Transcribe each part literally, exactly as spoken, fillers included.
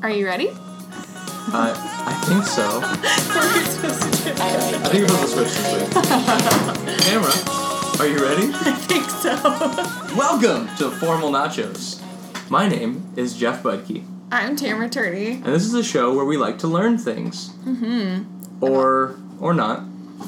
Are you ready? Uh, I think so. I think you're supposed to switch this week. Camera, are you ready? I think so. Welcome to Formal Nachos. My name is Jeff Budke. I'm Tamara Turney. And this is a show where we like to learn things. Mm-hmm. Or, or not.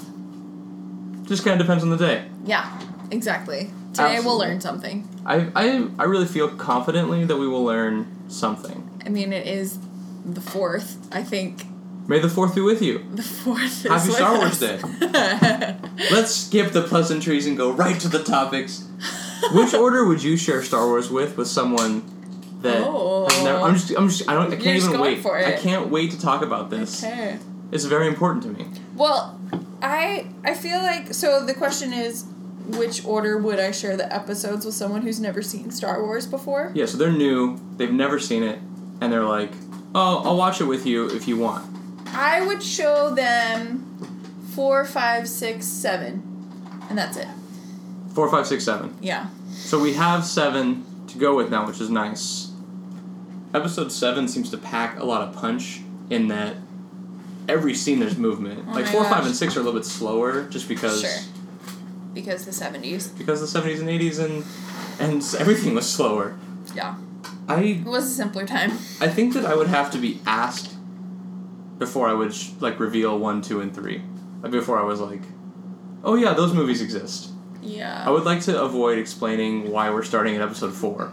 Just kind of depends on the day. Yeah, exactly. Today Absolutely. we'll learn something. I, I, I really feel confidently that we will learn something. I mean, it is the fourth, I think. May the fourth be with you. The fourth is Happy with Star us. Wars Day. Let's skip the pleasantries and go right to the topics. Which order would you share Star Wars with with someone that Oh. has never? I'm just, I'm just, I don't, I You're can't just even going wait. for it. I can't wait to talk about this. Okay. It's very important to me. Well, I I feel like, so the question is, which order would I share the episodes with someone who's never seen Star Wars before? Yeah, so they're new, they've never seen it, and they're like, oh, I'll watch it with you if you want. I would show them four, five, six, seven, and that's it. Four, five, six, seven. Yeah. So we have seven to go with now, which is nice. Episode seven seems to pack a lot of punch in that every scene there's movement. Oh like my four, gosh. five, and six are a little bit slower, just because Sure. Because the seventies. because the seventies and eighties and and everything was slower. Yeah. I It was a simpler time. I think that I would have to be asked before I would sh- like reveal one, two, and three. Like before I was like, oh yeah, those movies exist. Yeah. I would like to avoid explaining why we're starting at episode four.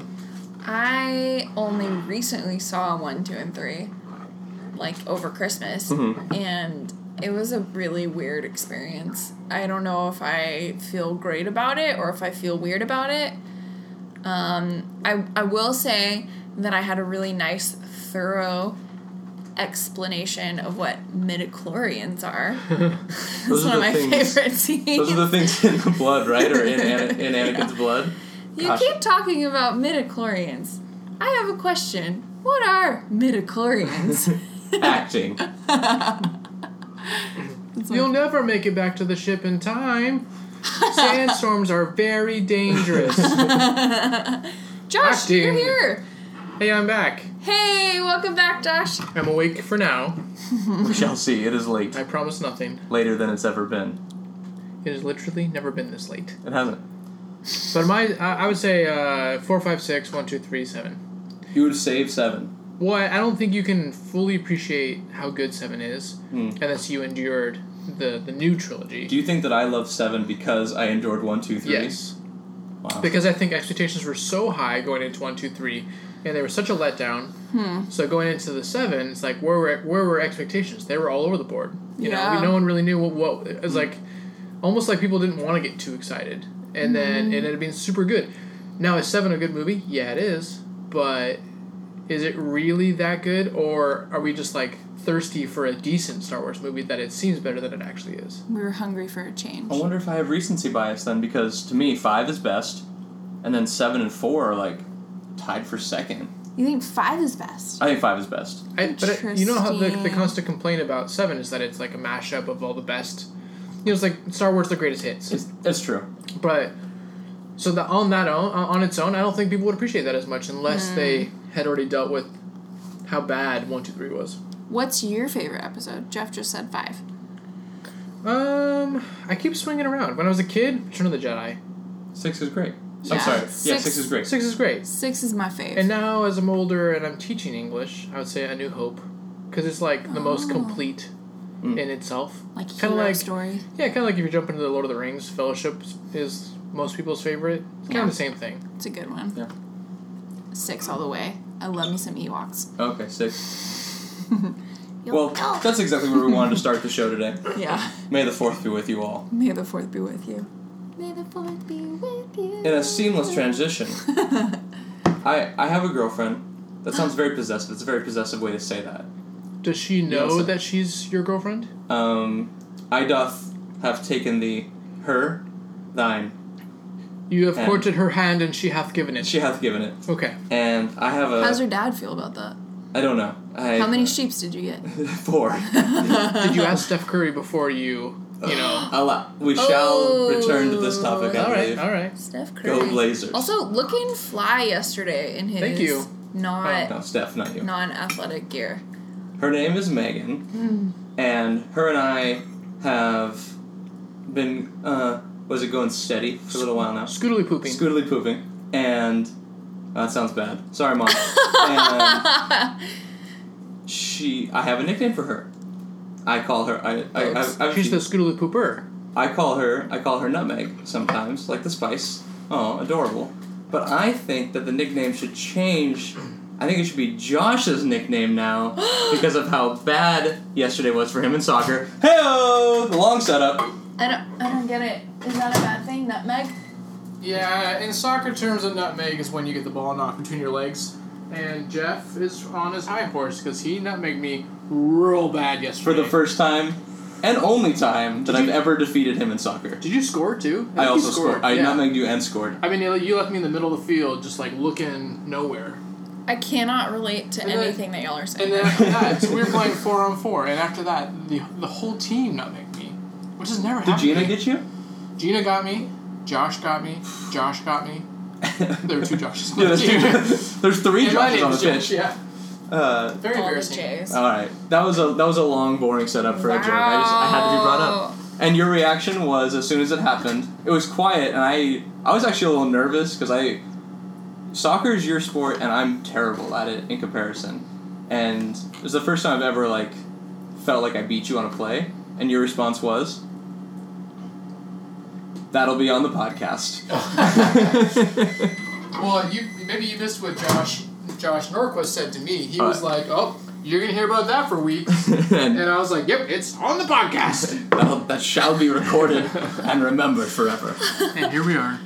I only recently saw one, two, and three, like over Christmas, Mhm. and it was a really weird experience. I don't know if I feel great about it or if I feel weird about it. Um, I I will say that I had a really nice, thorough explanation of what midichlorians are. It's Those one are of the my things- favorite scenes. Those are the things in the blood, right? Or in, Ana- in Anakin's Yeah. blood? You Gosh. keep talking about midichlorians. I have a question. What are midichlorians? Acting. You'll never make it back to the ship in time. Sandstorms are very dangerous. Josh, you're Acting. here. Hey, I'm back. Hey, welcome back, Josh. I'm awake for now. We shall see. It is late. I promise nothing. Later than it's ever been. It has literally never been this late. It hasn't. But my, I, I would say uh, four, five, six, one, two, three, seven. You would save seven. Well, I I don't think you can fully appreciate how good seven is Hmm. unless you endured the, the new trilogy. Do you think that I love seven because I endured one, two, three? Yes. Wow. Because I think expectations were so high going into one, two, three, and they were such a letdown. Hmm. So going into the seven, it's like where were where were expectations? They were all over the board. You Yeah. know, we, no one really knew what what it was like. Almost like people didn't want to get too excited, and then Mm-hmm. it ended up being super good. Now is seven a good movie? Yeah, it is. But is it really that good, or are we just like thirsty for a decent Star Wars movie that it seems better than it actually is? We were hungry for a change. I wonder if I have recency bias then, because to me, five is best, and then seven and four are like tied for second. You think five is best? I think five is best. I, but it, you know how the, the Interesting. constant complaint about seven is that it's like a mashup of all the best. You know, it's like Star Wars: The Greatest Hits. It's, it's true. But so that on that own, on its own, I don't think people would appreciate that as much unless Hmm. they had already dealt with how bad one, two, three was. What's your favorite episode? Jeff just said five. Um, I keep swinging around. When I was a kid, Return of the Jedi. Six is great. Yeah. I'm sorry. Yeah, Six- six is great. Six is great. Six is my fave. And now, as I'm older and I'm teaching English, I would say A New Hope, because it's like the most Oh. complete Mm. in itself. like kinda hero like- story. Yeah, kind of like if you jump into the Lord of the Rings, Fellowship is most people's favorite. It's kind Yeah. of the same thing. It's a good one. Yeah. Six all the way. I love me some Ewoks. Okay, six. Yo, Well, yo. that's exactly where we wanted to start the show today. Yeah. May the fourth be with you all. May the fourth be with you. May the fourth be with you. In a seamless transition, I I have a girlfriend. That sounds very possessive. It's a very possessive way to say that. Does she know Yes. that she's your girlfriend? Um, I doth have taken thee, her, thine. You have And- courted her hand and she hath given it. She hath given it. Okay. And I have a... How's your dad feel about that? I don't know. I, How many sheeps did you get? Four. Did you ask Steph Curry before you, you know? I'll, uh, we shall Oh. return to this topic, I All right, believe. all right. Steph Curry. Go Blazers. Also, looking fly yesterday in his Thank you. not No, Steph, not you. non-athletic gear. Her name is Megan, and her and I have been, uh, was it going steady for a little while now? Scootily pooping. Scootily pooping, and oh, that sounds bad. Sorry, Mom. and she, I have a nickname for her. I call her. I. I, I, I, I She's the Scootily pooper. I call her. I call her Nutmeg sometimes, like the spice. Oh, adorable. But I think that the nickname should change. I think it should be Josh's nickname now because of how bad yesterday was for him in soccer. Hey-o! The long setup. I don't. I don't get it. Is that a bad thing, Nutmeg? Yeah, in soccer terms, a nutmeg is when you get the ball knocked between your legs. And Jeff is on his high horse because he nutmegged me real bad yesterday. For the first time and only time that Did I've you- ever defeated him in soccer. Did you score too? I think also you scored. I yeah. nutmegged you and scored. I mean, you left me in the middle of the field, just like looking nowhere. I cannot relate to And then- anything that y'all are saying. And then after that, so we were playing four on four, and after that, the the whole team nutmegged me, which has never Did happened. Gina to me. get you? Gina got me. Josh got me. Josh got me. There were two Joshes. Yeah, there's, two, there's three And my Joshes name on the is Josh, pitch. yeah. Uh, Very All the embarrassing. J's. all right, that was a that was a long, boring setup for a joke. I just I had to be brought up. And your reaction was as soon as it happened, it was quiet, and I I was actually a little nervous because I soccer is your sport, and I'm terrible at it in comparison. And it was the first time I've ever like felt like I beat you on a play, and your response was, "That'll be on the podcast." Well, you maybe you missed what Josh Josh Norquist said to me. He Uh, was like, "Oh, you're gonna hear about that for weeks," and and I was like, "Yep, it's on the podcast." that'll, that shall be recorded and remembered forever. And here we are.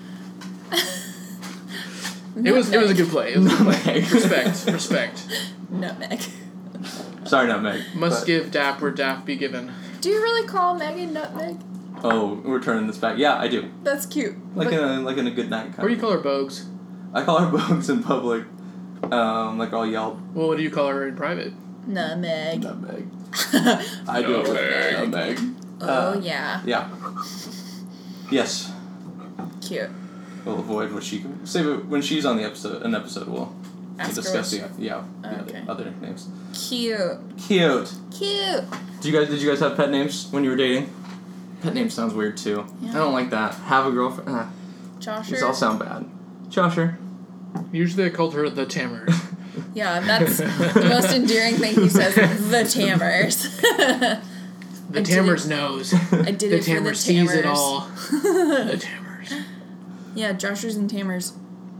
It was it was a good play. It was a good play. Nutmeg. Respect, respect. Nutmeg. Sorry, Nutmeg. Must but- give dap where dap be given. Do you really call Megan Nutmeg? Oh, we're turning this back. Yeah, I do. That's cute. Like But- in a like in a good night kind Or you of. call her Bogues. I call her Bogues in public. Um, like I'll yell Well, what do you call her in private? Nutmeg. Nutmeg. I do it with Nutmeg. Oh Uh, yeah. Yeah. Yes. Cute. We'll avoid what she can save it when she's on the episode. An episode we'll, we'll Ask her discuss the what yeah the Okay. other, other nicknames. Cute. Cute. Cute. Did you guys did you guys have pet names when you were dating? Pet name sounds weird too. Yeah. I don't like that. Have a girlfriend. Ah, Josher. these all sound bad. Josher. Usually I called her the Tammer. Yeah, that's the most endearing thing he says. The Tammers. The I Tammer's did knows. I did The it for Tammer the sees it Tammers. all. The Tammers. Yeah, Joshers and Tammers.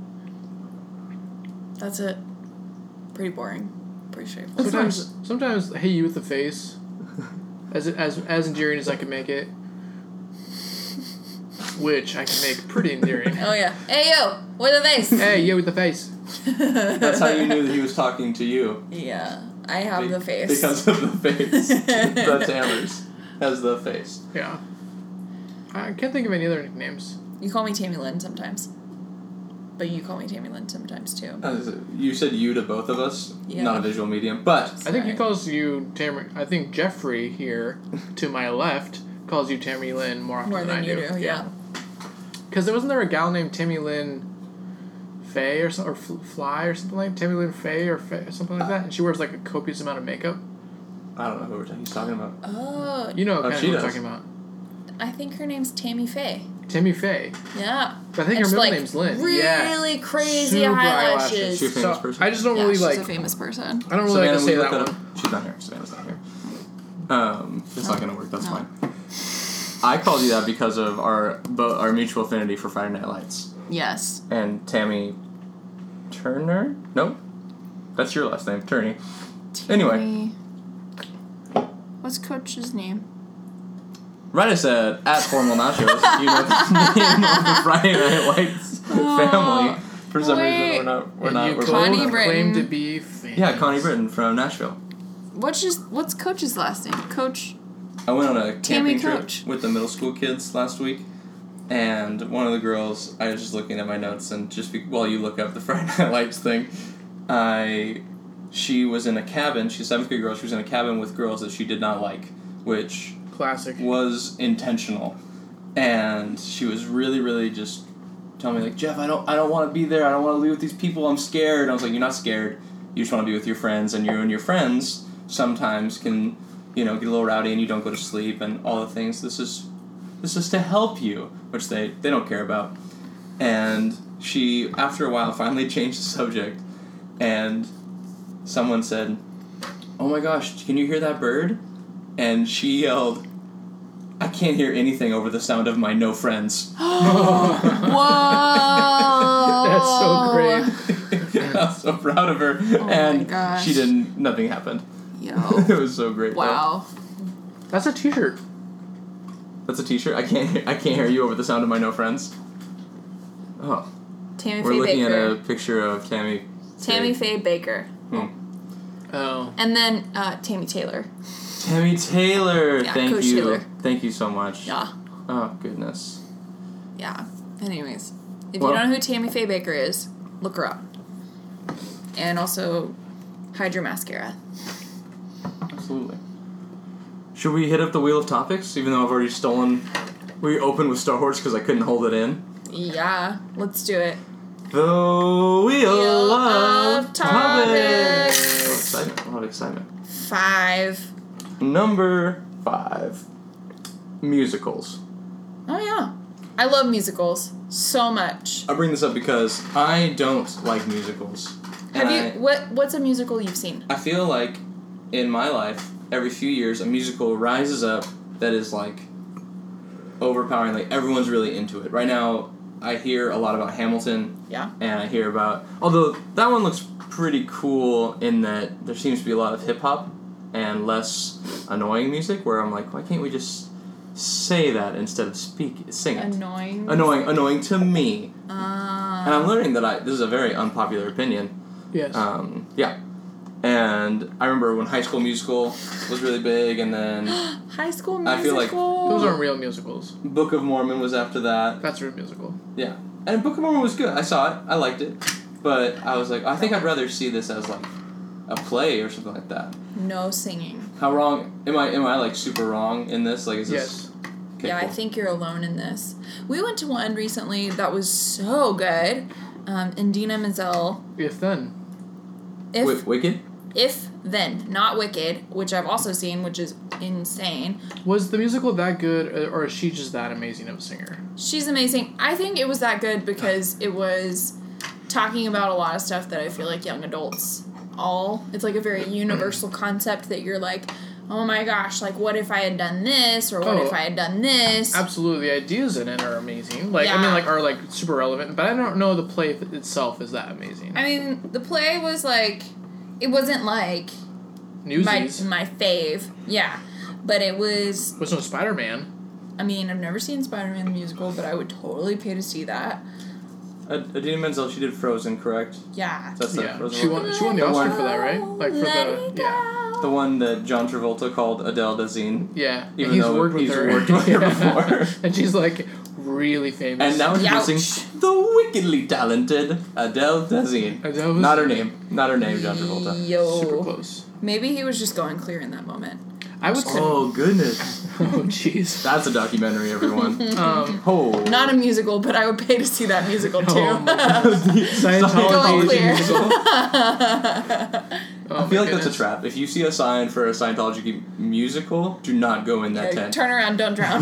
That's it. Pretty boring. Pretty straightforward. Sometimes, sometimes, hey, you with the face, as as as endearing as I can make it, which I can make pretty endearing. Oh yeah. Hey yo, with a face. Hey, you with the face. That's how you knew that he was talking to you. Yeah, I have Be- the face. Because of the face. The Tammers has the face. Yeah. I can't think of any other nicknames. You call me Tammy Lynn sometimes. But you call me Tammy Lynn sometimes too. Uh, You said you to both of us, Yeah. not a visual medium, but I think he Right. calls you Tammy. I think Jeffrey here, to my left, calls you Tammy Lynn more often More than, than I you do. do, yeah. Because there wasn't there a gal named Tammy Lynn Faye or something, or F- Fly or something like Tammy Lynn Faye or Faye, something like that, and she wears like a copious amount of makeup. I don't know who we're he's talking about. Oh, You know Oh, kind of she what I'm does. talking about. I think her name's Tammy Faye. Tammy Faye. Yeah. But I think And her she's, middle like, name's Lynn. Really yeah. crazy Super eyelashes. eyelashes. She's a famous So, person. I just don't Yeah, really she's like. a famous person. I don't really like to Savannah, say we that looked one. it up. She's not here. Savannah's not here. Um, it's not No. gonna work. That's No. fine. I called you that because of our bo- our mutual affinity for Friday Night Lights. Yes. And Tammy Turner? Nope. That's your last name, Turney. Anyway. Tammy- What's Coach's name? Right, I said at Formal Nachos. You know the name of the Friday Night Lights family. For some wait. reason, we're not. We're And not. you We're Connie both Britton. claim to be famous. Yeah, Connie Britton from Nashville. What's just what's Coach's last name? Coach. I went on a Tammy camping trip Coach. with the middle school kids last week, and one of the girls, I was just looking at my notes, and just be, while you look up the Friday Night Lights thing, I, she was in a cabin. She's a seventh grade girl. She was in a cabin with girls that she did not like, which Classic. was intentional, and she was really, really just tell me like, Jeff, I don't I don't want to be there. I don't want to be with these people. I'm scared. And I was like, you're not scared. You just want to be with your friends, and you and your friends sometimes can, you know, get a little rowdy, and you don't go to sleep, and all the things. This is this is to help you, which they they don't care about. And she, after a while, finally changed the subject, and someone said, "Oh my gosh, can you hear that bird?" And she yelled, "I can't hear anything over the sound of my no friends." Whoa! That's so great. I was so proud of her. Oh and my gosh. she didn't, nothing happened. Yo. It was so great. Wow. That's a t-shirt. Though. That's a t-shirt. I can't hear, I can't hear you over the sound of my no friends. Oh. Tammy We're Faye looking Baker. at a picture of Tammy. Tammy Faye Baker. Hmm. Oh. And then uh, Tammy Taylor. Tammy Taylor. Yeah, Thank Coach you. Taylor. Thank you so much. Yeah. Oh, goodness. Yeah. Anyways, if Well- you don't know who Tammy Faye Baker is, look her up. And also, hide your mascara. Absolutely. Should we hit up the wheel of topics, even though I've already stolen... We opened with Star Wars because I couldn't hold it in. Yeah, let's do it. The wheel, Wheel of, of topics. Topics. A lot of excitement. A lot of excitement. Five. Number five. Musicals. Oh, yeah. I love musicals so much. I bring this up because I don't like musicals. Have And you... I, What? What's a musical you've seen? I feel like in my life, every few years, a musical rises up that is like overpowering. Like everyone's really into it. Right now, I hear a lot about Hamilton. Yeah. And I hear about... Although, that one looks pretty cool in that there seems to be a lot of hip-hop and less annoying music, where I'm like, why can't we just say that instead of speak, sing it? Annoying. Annoying. Annoying to me. Uh, And I'm learning that I... This is a very unpopular opinion. Yes. Um, yeah. And I remember when High School Musical was really big, and then High School I Musical. feel like Those aren't real musicals. Book of Mormon was after that. That's a real musical. Yeah. And Book of Mormon was good. I saw it. I liked it. But I was like, I think I'd rather see this as like a play or something like that. No singing. How wrong am I? Am I like super wrong in this? Like, is this? Yes. Okay, Yeah, cool. I think you're alone in this. We went to one recently that was so good. Um, Indina Menzel. If then. If Wi- Wicked. if then, not Wicked, which I've also seen, which is insane. Was the musical that good, or- or is she just that amazing of a singer? She's amazing. I think it was that good because it was talking about a lot of stuff that I feel like young adults all. It's like a very universal concept that you're like, oh my gosh, like what if I had done this, or what Oh, if I had done this? Absolutely, the ideas in it are amazing. Like I Yeah. mean, like are like super relevant, but I don't know the play itself is that amazing. I mean, the play was like, it wasn't like my Newsies my fave, yeah, but it was. was no Spider Man. I mean, I've never seen Spider-Man the musical, but I would totally pay to see that. Ad- Adina Menzel. She did Frozen, correct? Yeah. That's the Yeah, Frozen she one? won. She won the The Oscar one- for that, right? Like for Let the it yeah, go. The one that John Travolta called Adele Dazeem. yeah. Even and he's though worked with he's her. worked with her Yeah. before. And she's like really famous. And now introducing Youch. the wickedly talented Adele Dazeem. Adele was Not her name. Not her name, John Travolta. Yo. super close. Maybe he was just going clear in that moment. I would say. Oh, goodness. Oh jeez. That's a documentary, everyone. Um. Oh. Not a musical, but I would pay to see that musical too. Oh my Scientology Going clear. musical. I feel like that's a trap. If you see a sign for a Scientology musical, do not go in that Yeah, tent. turn around, don't drown.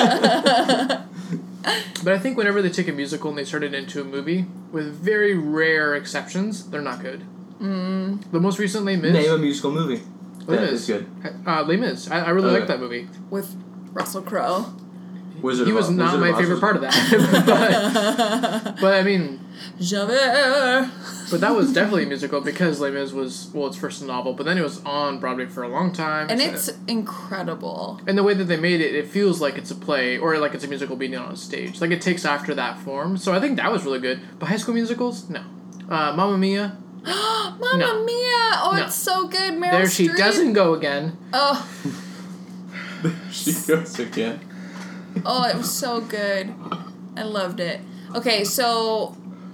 But I think whenever they take a musical and they turn it into a movie, with very rare exceptions, they're not good. Mm. The most recent Les Mis. Name a musical movie. Les That Mis. is good. Uh, Les Mis. I, I really Okay. like that movie. With Russell Crowe. Wizard He of was Oz- not Wizard my of Oz favorite was part of good. that. but, but I mean, Javert. but that was definitely a musical because Les Mis was, well, its first novel, but then it was on Broadway for a long time. And so- it's incredible. And the way that they made it, it feels like it's a play or like it's a musical being done on a stage. Like it takes after that form. So I think that was really good. But High School Musicals, no. Uh, Mamma Mia, Mamma No. Mia! Oh, No. it's so good. Meryl there she Streep. doesn't go again. Oh, She goes again. oh, it was so good. I loved it. Okay, so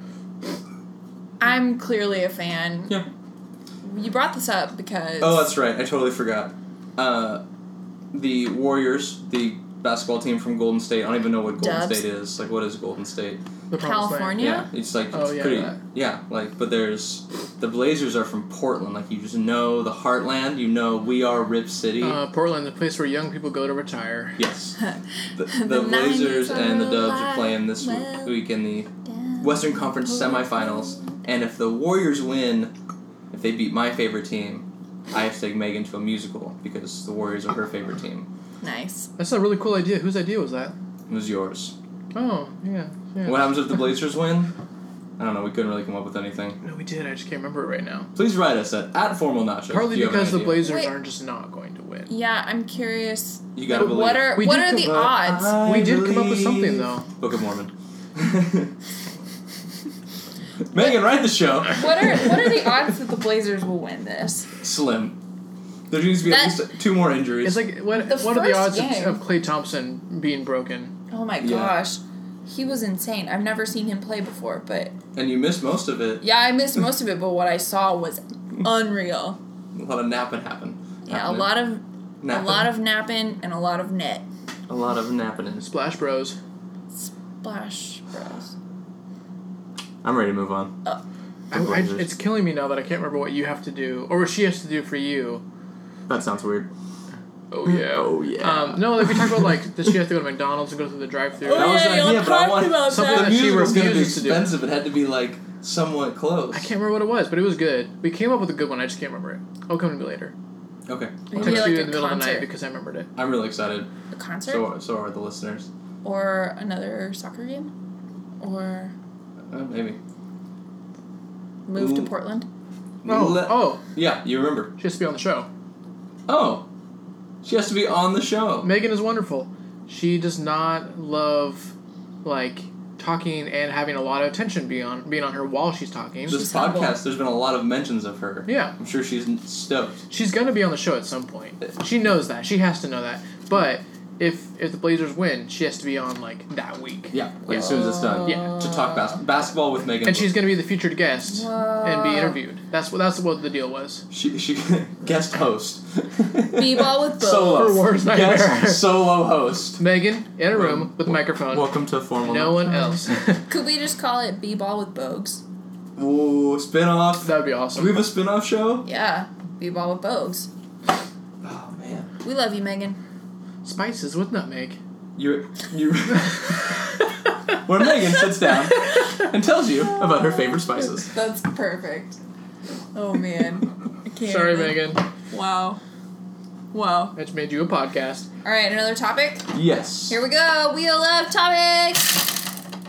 I'm clearly a fan. Yeah. You brought this up because Oh, that's right. I totally forgot. Uh, the Warriors, the basketball team from Golden State. I don't even know what Golden Dubs. State is. Like, what is Golden State? The Promised Land. California? Yeah, it's like, Oh, it's yeah, pretty, that. yeah, like, but there's, the Blazers are from Portland. Like, you just know the heartland. You know, we are Rip City. Uh, Portland, the place where young people go to retire. Yes. The, the, The Blazers nineties are and the Dubs are alive. playing this Well week in the Western Conference semifinals. And if the Warriors win, if they beat my favorite team, I have to take Megan to a musical because the Warriors are her favorite team. Nice. That's a really cool idea. Whose idea was that? It was yours. Oh, yeah. yeah. What happens if the Blazers win? I don't know. We couldn't really come up with anything. No, we did. I just can't remember it right now. Please write us at, at Formal Nachos. Partly if you have because an the idea. Blazers Wait. aren't just not going to win. Yeah, I'm curious. You gotta believe. What are We what did are come the But odds? I We did come up with believe- something, though. Book of Mormon. Megan, write the show. What are what are the odds that the Blazers will win this? Slim. There needs to be That- at least two more injuries. It's like, what, The what are the first odds of, game. of Klay Thompson being broken? Oh my Yeah. gosh. He was insane. I've never seen him play before, but and you missed most of it. yeah, I missed most of it, but what I saw was unreal. A lot of napping happened. Yeah, a Happening. lot of Napping. a lot of napping and a lot of net. A lot of napping. Splash Bros. Splash Bros. I'm ready to move on. Oh. I, I, it's killing me now that I can't remember what you have to do, or what she has to do for you. That sounds weird. Oh, yeah. Oh, yeah. Um, no, like we talked about, like, does she have to go to McDonald's and go through the drive-thru? Oh, That was yeah, an y'all idea, but I talked want about something the that that. she music was going to be refuses to do. expensive. It had to be like somewhat close. I can't remember what it was, but it was good. We came up with a good one. I just can't remember it. I'll come to me later. Okay. I'll Maybe text like you a in the middle of the night concert. because I remembered it. I'm really excited. A concert? So so are the listeners. Or another soccer game? Or Uh, maybe. move to Ooh. Portland? Oh, Le- oh, Yeah, you remember. she has to be on the show. Oh. She has to be on the show. Megan is wonderful. She does not love, like, talking and having a lot of attention being on, being on her while she's talking. This She's podcast, humble. there's been a lot of mentions of her. Yeah. I'm sure she's stoked. She's going to be on the show at some point. She knows that. She has to know that. But if if the Blazers win, she has to be on, like, that week. Yeah, like as soon as it's done. Yeah. To talk bas- basketball with Megan. And she's going to be the featured guest and be Whoa. interviewed. That's what that's what the deal was. She she guest host. B-ball with Bo. Solo. Her worst nightmare. Guest solo host. Megan in a room with a microphone. Welcome to Formal. No one else. Could we just call it B-ball with Bogues? Ooh, spin-off. That would be Do awesome. we have a spin-off show? Yeah, B-ball with Bogues. Oh man. We love you, Megan. Spices with nutmeg. You you Where Megan sits down and tells you about her favorite spices. That's perfect. Oh man. I can't Sorry, even- Megan. Wow. Wow. I just made you a podcast. Alright, another topic? Yes. Here we go. Wheel of topics.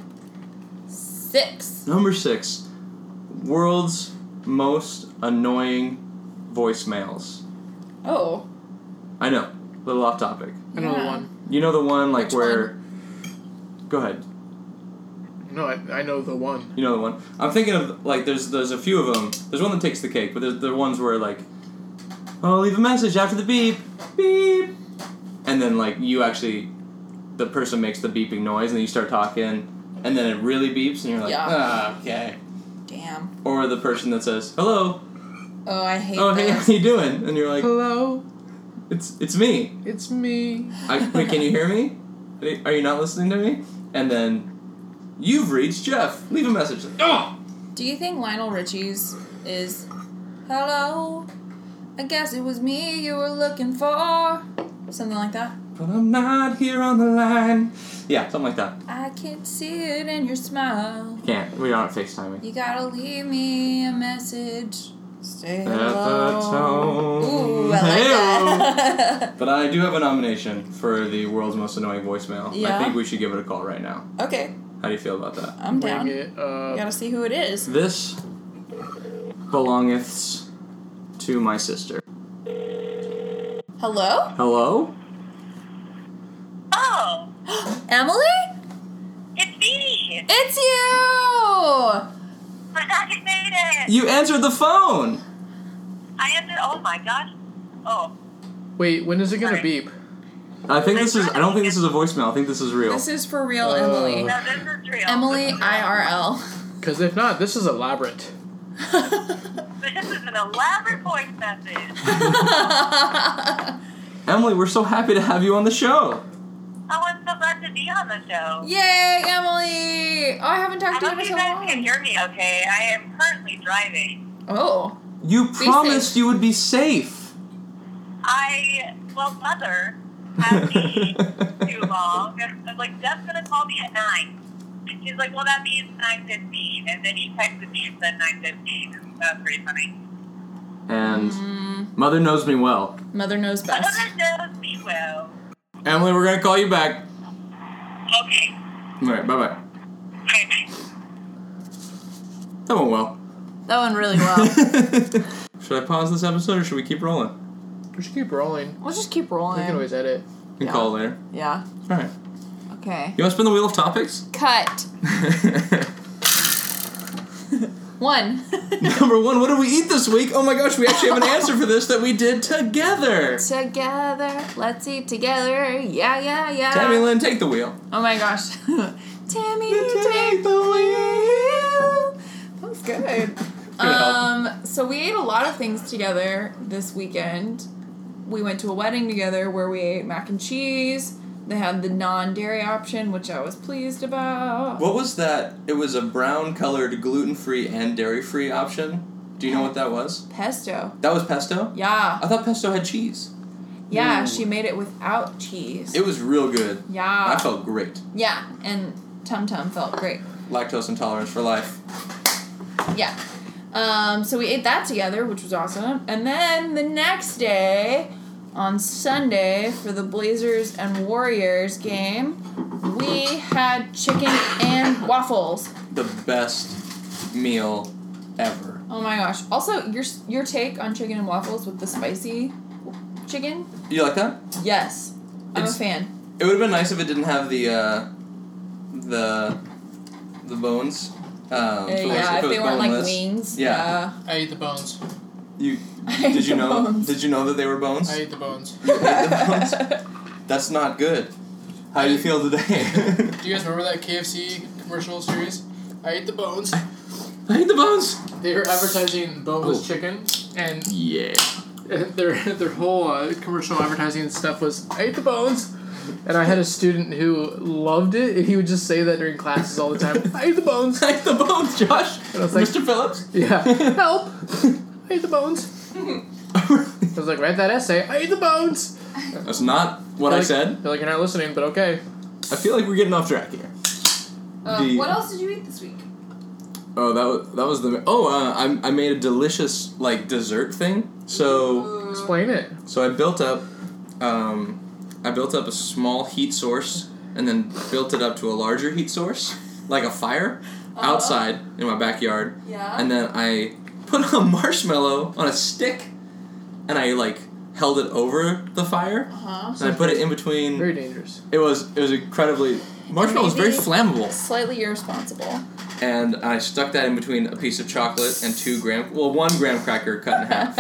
Six. Number six. World's most annoying voicemails. Oh. I know. Little off topic. Another Yeah. one. You know the one like Which where Go ahead. No, I, I know the one. You know the one. I'm thinking of like there's there's a few of them. There's one that takes the cake, but there's the ones where like, oh, leave a message after the beep, beep, and then like you actually, the person makes the beeping noise, and then you start talking, and then it really beeps, and you're like, Yeah. ah, okay. Damn. Or the person that says hello, Oh, I hate oh hey, those. how you doing? And you're like, Hello, it's it's me. it's me. I, wait, can you hear me? Are you not listening to me? And then. You've reached Jeff. Leave a message. Oh! Do you think Lionel Richie's is hello? I guess it was me you were looking for. Something like that. But I'm not here on the line. Yeah, something like that. I can see it in your smile. Can't. We aren't FaceTiming. You gotta leave me a message. Say At the hello. tone. Ooh, I like that. But I do have a nomination for the world's most annoying voicemail. Yeah? I think we should give it a call right now. Okay, How do you feel about that? I'm down. Bring it up. You gotta see who it is. This belongeth to my sister. Hello? Hello? Oh, Emily? it's me! It's you! I made it! You answered the phone! I answered, oh my gosh. Oh, Wait, when is it gonna Sorry. beep? I think this is. I don't think this is a voicemail. I think this is real. This is for real, Uh, Emily. no, this is real. Emily This is real. I R L. Because if not, this is elaborate. This is an elaborate voice message. Emily, we're so happy to have you on the show. Oh, the show. Yay, Emily! Oh, I haven't talked I to you hope in you so guys long. can hear me okay. I am currently driving. Oh. You promised safe. you would be safe. I, well, Mother had me too long. I was like, Jeff's going to call me at nine. And she's like, well, that means nine fifteen. And then she texted me and said nine fifteen. That was pretty funny. And Mm, Mother knows me well. Mother knows best. Mother knows me well. Emily, we're gonna call you back. Okay. All right, bye bye. Bye-bye. That went well. That went really well. Should I pause this episode or should we keep rolling? We should keep rolling. We'll just keep We rolling. can always edit. We can Yeah. call it later. Yeah. All right. Okay. You want to spin the wheel of topics? Cut. One. Number one, what did we eat this week? Oh my gosh, we actually have an answer for this that we did together. Together. Let's eat together. Yeah, yeah, yeah. Tammy Lynn, take the wheel. Oh my gosh. Tammy, Take take the the wheel. That was good. Good um, so we ate a lot of things together this weekend. We went to a wedding together where we ate mac and cheese. They had the non-dairy option, which I was pleased about. What was that? It was a brown-colored, gluten-free and dairy-free option. Do you know what that was? Pesto. That was pesto? Yeah. I thought pesto had cheese. Yeah, Ooh. she made it without cheese. It was real good. Yeah. I felt great. Yeah, and Tum Tum felt great. Lactose intolerance for life. Yeah. Um, so we ate that together, which was awesome. And then the next day, on Sunday, for the Blazers and Warriors game, we had chicken and waffles. The best meal ever. Oh my gosh. Also, your your take on chicken and waffles with the spicy chicken? You like that? Yes. I'm It's- a fan. It would have been nice if it didn't have the, uh, the, the bones. Um, Uh, if it was- yeah, if if it they was weren't like boneless. wings. Yeah. I ate the bones. You, I did ate you the know, bones. did you know that they were bones? I ate the bones. You ate the bones? That's not good. How do you feel today? Do you guys remember that K F C commercial series? I ate the bones. I ate the bones. They were advertising boneless Oh. chicken, and Yeah. their their whole uh, commercial advertising stuff was I ate the bones. And I had a student who loved it, and he would just say that during classes all the time. I ate the bones. I ate the bones, Josh. And I was like, Mister Phillips. yeah, help! I ate the bones. I was like, write that essay. I ate the bones. That's not what They're I like, said. They're like, you're not listening, but okay. I feel like we're getting off track here. Um, The- what else did you eat this week? Oh, that was that was the oh uh, I I made a delicious like dessert thing. So Explain it. so I built up, um, I built up a small heat source and then built it up to a larger heat source, like a fire, Uh-huh. outside in my backyard. Yeah. And then I put a marshmallow on a stick, and I like held it over the fire, Uh-huh. and I put it in between. Very dangerous. It was it was incredibly marshmallow is very Maybe flammable. Slightly irresponsible. And I stuck that in between a piece of chocolate and two graham, well, one graham cracker cut in half.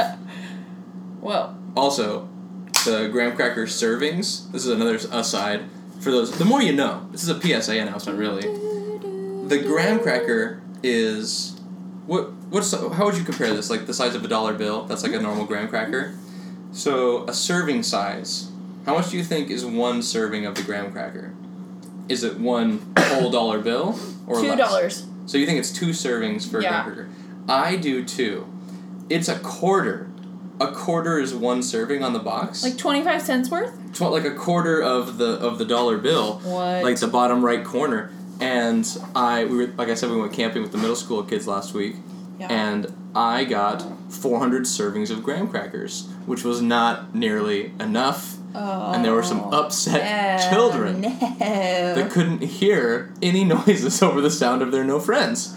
Whoa. Also, the graham cracker servings. This is another aside for those. The more you know. This is a P S A announcement, really. The graham cracker is what? What's how would you compare this? Like the size of a dollar bill. That's like a normal graham cracker. So a serving size. How much do you think is one serving of the graham cracker? Is it one whole dollar bill or Two less? dollars. So you think it's two servings for a Yeah. graham cracker? I do too. It's a quarter. A quarter is one serving on the box. Like twenty-five cents worth? Tw- like a quarter of the of the dollar bill. What? Like the bottom right corner. And I we were like I said we went camping with the middle school kids last week. Yeah. And I got four hundred servings of graham crackers, which was not nearly enough. Oh. And there were some upset no, children No. that couldn't hear any noises over the sound of their no friends.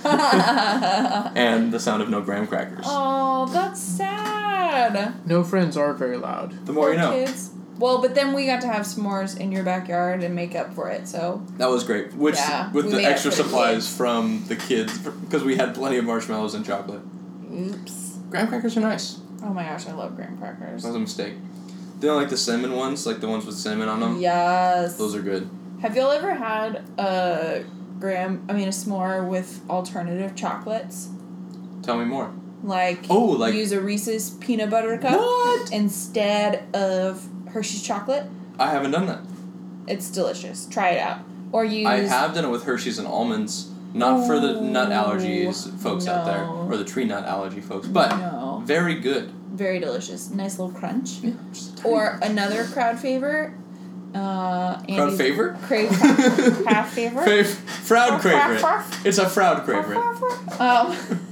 And the sound of no graham crackers. Oh, that's sad. No friends are very loud. The more Poor you know. Kids. Well, but then we got to have s'mores in your backyard and make up for it, so. That was great. Which, Yeah, with we the made it extra for the supplies kids. from the kids, because we had plenty of marshmallows and chocolate. Oops. Graham crackers are nice. Oh my gosh, I love graham crackers. That was a mistake. They don't like the cinnamon ones, like the ones with cinnamon on them. Yes. Those are good. Have y'all ever had a graham, I mean a s'more with alternative chocolates? Tell me more. Like, Oh, like- use a Reese's peanut butter cup What? instead of Hershey's chocolate? I haven't done that. It's delicious. Try it out. Or use... I have done it with Hershey's and almonds. Not for the nut allergies folks no. out there. Or the tree nut allergy folks. But no. very good. Very delicious. Nice little crunch. Yeah, or another crowd favorite. Uh, crowd favorite? Crave half favorite. Fav- Fraud favorite. It's a fraud favorite. Um,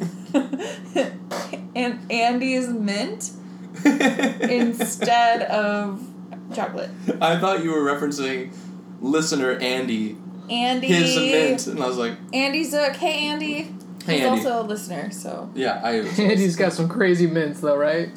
and Andy's mint instead of chocolate. I thought you were referencing listener Andy. Andy. His mint, and I was like, Andy's a hey Andy. Hey, He's Andy. also a listener, so. Yeah, I. Andy's got some crazy mints, though, right?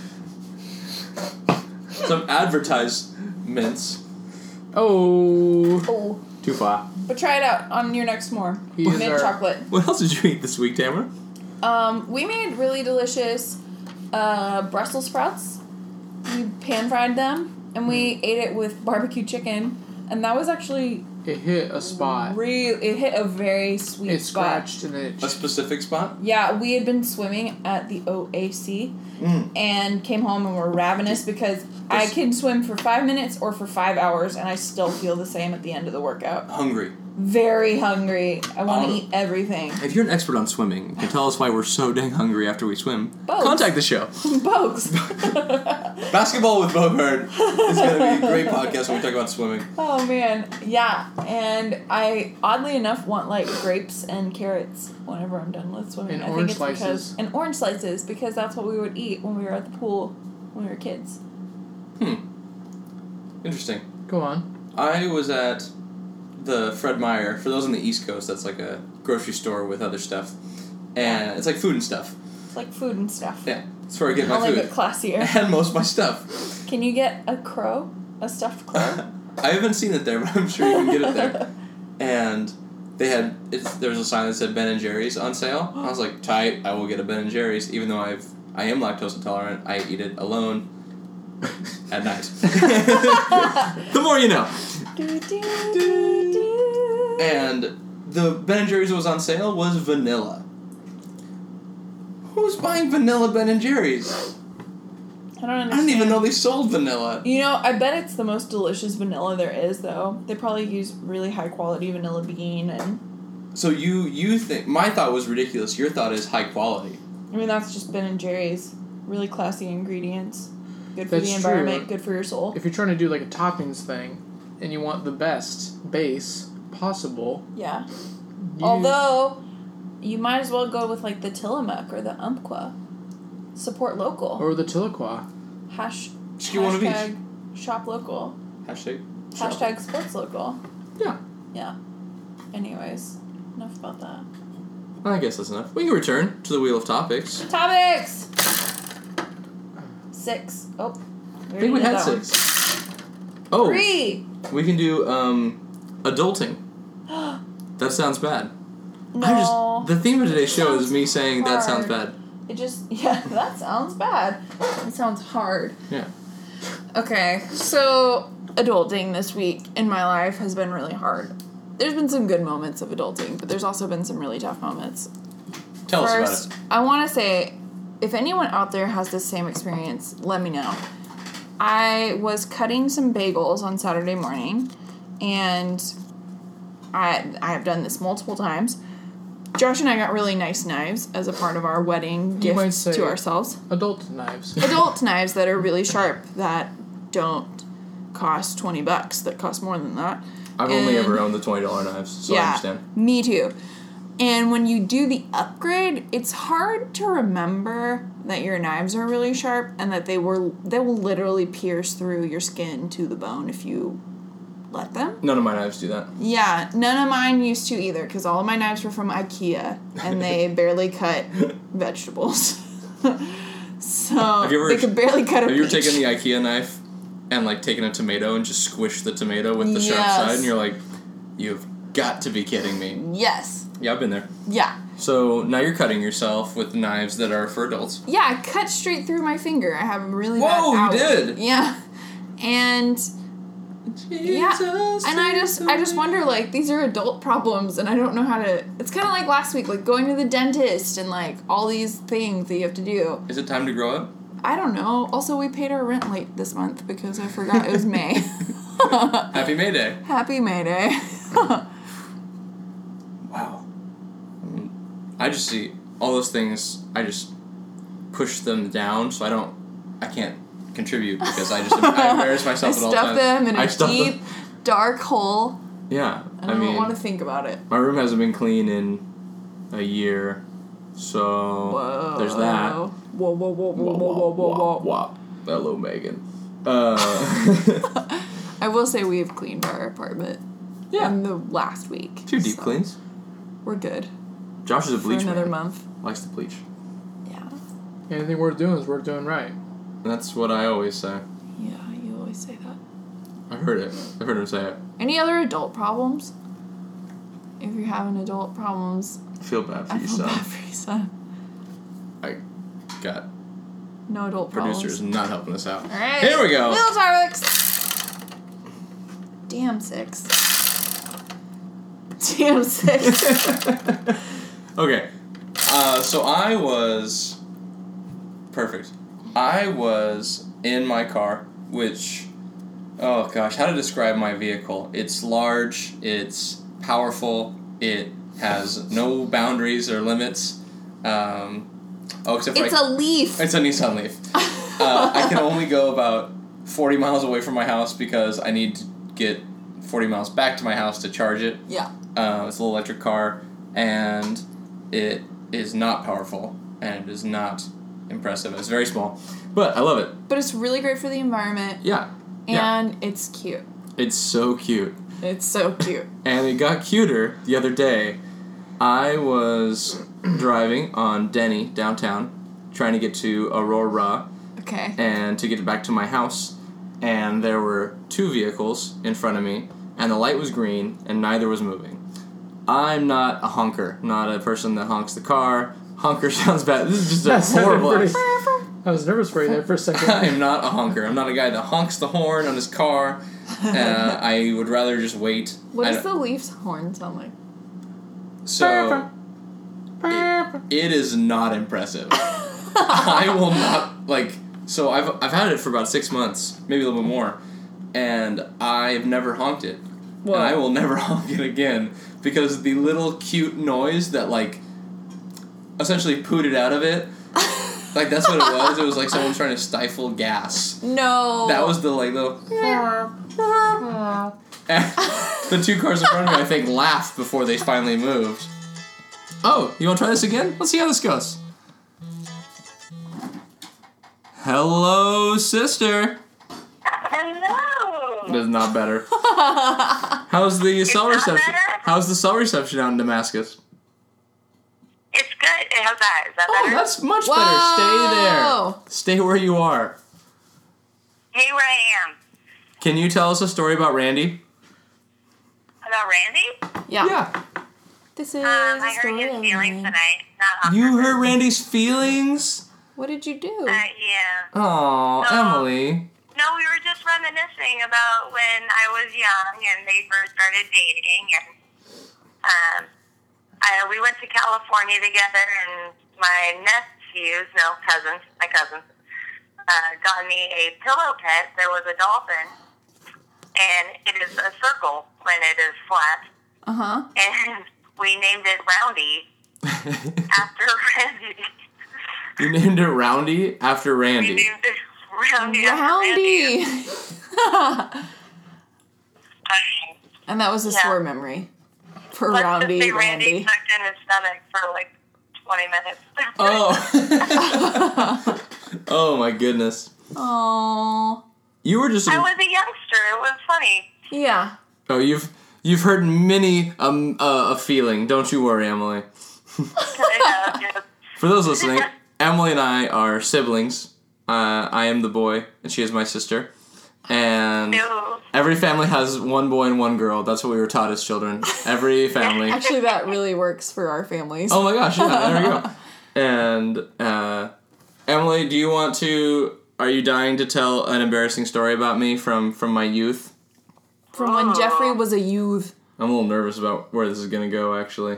Some advertised mints. Oh. Oh. Too far. But try it out on your next s'more. He's Mint our- chocolate. What else did you eat this week, Tamara? Um, we made really delicious uh, Brussels sprouts. We pan fried them, and we ate it with barbecue chicken, and that was actually It hit a spot. real. It hit a very sweet It spot. scratched and it. A specific spot? Yeah, we had been swimming at the O A C Mm. and came home and were ravenous because I can swim for five minutes or for five hours, and I still feel the same at the end of the workout. Hungry. Very hungry. I want to Oh. eat everything. If you're an expert on swimming, you can tell us why we're so dang hungry after we swim. Boats. Contact the show. Boats. Basketball with Bogard is going to be a great podcast when we talk about swimming. Oh man, yeah, and I oddly enough want like grapes and carrots whenever I'm done with swimming. And I orange think it's because slices. and orange slices because that's what we would eat when we were at the pool when we were kids. Hmm. Interesting. Go on. I was at the Fred Meyer. For those on the East Coast, that's like a grocery store with other stuff. And it's like food and stuff. It's like food and stuff. Yeah. That's where I get my Only a food. bit classier. And most of my stuff. Can you get a crow? A stuffed crow? I haven't seen it there, but I'm sure you can get it there. And they had it's, there was a sign that said Ben and Jerry's on sale. I was like, tight, I will get a Ben and Jerry's, even though I've I am lactose intolerant. I eat it alone at night. The more you know. do, do, do, do. And the Ben and Jerry's that was on sale was vanilla. Who's buying vanilla Ben and Jerry's? I don't I understand. didn't even know they sold vanilla. You know, I bet it's the most delicious vanilla there is, though. They probably use really high quality vanilla bean, and So you you think my thought was ridiculous. Your thought is high quality. I mean that's just Ben and Jerry's. Really classy ingredients. Good for That's the true. environment. Good for your soul. If you're trying to do like a toppings thing, and you want the best base possible, Yeah. you, Although, you might as well go with like the Tillamook or the Umpqua. Support local. or the Tahlequah. Hash. Just get one of each. hashtag shop local. Hashtag. shop. Hashtag sports local. Yeah. Yeah. Anyways, enough about that. I guess that's enough. We can return to the wheel of topics. Topics. Six. Oh. I think we had six. Oh, Three. we can do um, adulting. That sounds bad. No. I just the theme of today's show Sounds is me saying that sounds hard. bad. It just, yeah, that sounds bad. It sounds hard. Yeah. Okay, so adulting this week in my life has been really hard. There's been some good moments of adulting, but there's also been some really tough moments. Tell First, us about it. I want to say, if anyone out there has the same experience, let me know. I was cutting some bagels on Saturday morning, and I I have done this multiple times. Josh and I got really nice knives as a part of our wedding You might gift say- to ourselves. Adult knives. Adult knives that are really sharp that don't cost twenty bucks, that cost more than that. I've only And- ever owned the twenty dollar knives, so I yeah, understand. me too. And when you do the upgrade, it's hard to remember that your knives are really sharp and that they were they will literally pierce through your skin to the bone if you let them. None of my knives do that. Yeah, none of mine used to either because all of my knives were from IKEA and they barely cut vegetables. So Have you ever- they could barely cut a Have you ever peach. taken the IKEA knife and like taken a tomato and just squished the tomato with the sharp Yes. side, and you're like, you've got to be kidding me. Yes. Yeah, I've been there. Yeah. So now you're cutting yourself with knives that are for adults. Yeah, I cut straight through my finger. I have a really Whoa, bad you out. did? Yeah. And yeah, and I just I just wonder like these are adult problems and I don't know how to it's kind of like last week like going to the dentist and like all these things that you have to do. Is it time to grow up? I don't know. Also, we paid our rent late this month because I forgot it was May. Happy May Day. Happy May Day. Wow. I just see all those things. I just push them down, so I don't. I can't contribute because I just I embarrass myself I at all stuff times. them in I a stuff deep, them. dark hole. Yeah, And I, I don't mean, want to think about it. my room hasn't been clean in a year, so Whoa. there's that. Whoa, whoa, whoa, whoa, whoa, whoa, whoa, whoa. Whoa. Hello, Megan. Uh, I will say we have cleaned our apartment. Yeah. In the last week. Two deep so cleans. We're good. Josh is a For bleach another man. month. Likes to bleach. Yeah. Anything worth doing is worth doing right. That's what I always say. Yeah, you always say that. I've heard it. I've heard him say it. Any other adult problems? If you're having adult problems, I feel bad for I you, feel son. bad for you, son. I got No adult producers problems. not helping us out. All right. Here we go. Wheel topics. Damn six. Damn six. Okay. Uh, so I was perfect. I was in my car, which, oh gosh, how to describe my vehicle? It's large. It's powerful. It has no boundaries or limits. Um, oh, except for It's I, a Leaf. It's a Nissan Leaf. uh, I can only go about forty miles away from my house because I need to get forty miles back to my house to charge it. Yeah. Uh, it's a little electric car, and it is not powerful, and it is not impressive. It's very small, but I love it. But it's really great for the environment. Yeah. yeah. And it's cute. It's so cute. It's so cute. And it got cuter the other day. I was driving on Denny downtown, trying to get to Aurora, Okay. and to get back to my house, and there were two vehicles in front of me, and the light was green, and neither was moving. I'm not a honker, not a person that honks the car. Honker sounds bad. This is just a That sounded horrible. pretty- I was nervous for you there for a second. I am not a honker. I'm not a guy that honks the horn on his car. Uh, I would rather just wait. What I does don't- the Leaf's horn sound like? So it, it is not impressive. I will not like. So I've I've had it for about six months, maybe a little bit more, and I've never honked it. Whoa. And I will never honk it again because the little cute noise that like essentially pooted out of it, like that's what it was. It was like someone trying to stifle gas. No. That was the like little. The two cars in front of me, I think, laughed before they finally moved. Oh, you want to try this again? Let's see how this goes. Hello, sister. Hello. That's not better. How's the cell not reception? better? How's the cell reception out in Damascus? It's good. How's that? Is that Oh, better? that's much Whoa. better. Stay there. Stay where you are. Hey, where I am. Can you tell us a story about Randy? About Randy? Yeah. Yeah. This is Um, a I heard story his of feelings mine. tonight. Not on You purpose. hurt Randy's feelings? What did you do? Uh, yeah. Aw, No. Emily. No, we were just reminiscing about when I was young and they first started dating, and um, I, we went to California together, and my nephews, no cousins, my cousins, uh, got me a pillow pet. There was a dolphin, and it is a circle when it is flat, Uh huh. and we named it Roundy after Randy. You named it Roundy after We Randy. named it Roundy. after Randy. Roundy. And that was a Yeah. sore memory for Let's Roundy just say Randy Randy. sucked in his stomach for like twenty minutes. Oh. Oh my goodness. Oh. You were just. I was a youngster. It was funny. Yeah. Oh, you've you've heard many um uh, a feeling. Don't you worry, Emily. I know, just- For those listening, Emily and I are siblings. Uh, I am the boy, and she is my sister. And No. every family has one boy and one girl. That's what we were taught as children. Every family. Actually, that really works for our families. Oh my gosh, yeah, there we go. And, uh, Emily, do you want to, are you dying to tell an embarrassing story about me from, from my youth? From when Jeffrey was a youth. I'm a little nervous about where this is going to go, actually.